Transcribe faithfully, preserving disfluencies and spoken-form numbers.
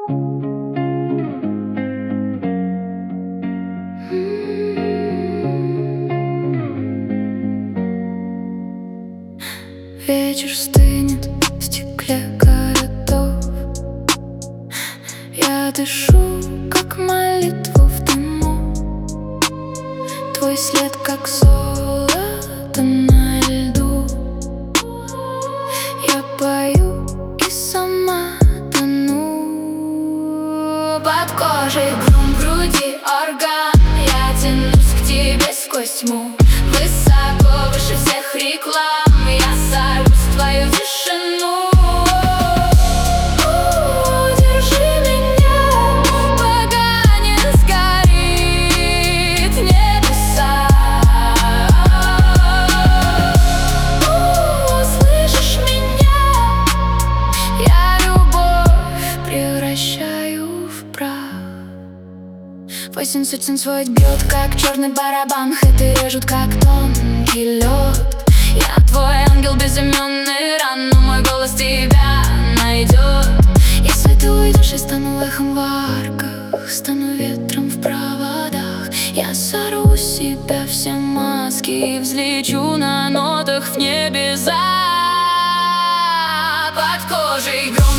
Вечер стынет в стекле городов. Я дышу, как молитву в дыму. Твой след, как золото на льду. Я пою и сама тону. Под кожей гром, в груди орган. Я тянусь к тебе сквозь тьму. Высоко, выше всех реклам. Я сорвусь в твою тишину. Держи меня, пока не сгорит небеса. Слышишь меня? Я любовь превращаю в прах. Восемь сотен сводит, бьет, как черный барабан. Хэты режут, как тонкий лед. Я твой ангел безыменный ран, но мой голос тебя найдет. Если ты уйдешь, я стану эхом в арках, стану ветром в проводах. Я сорву с себя все маски и взлечу на нотах в небеса. Под кожей гром.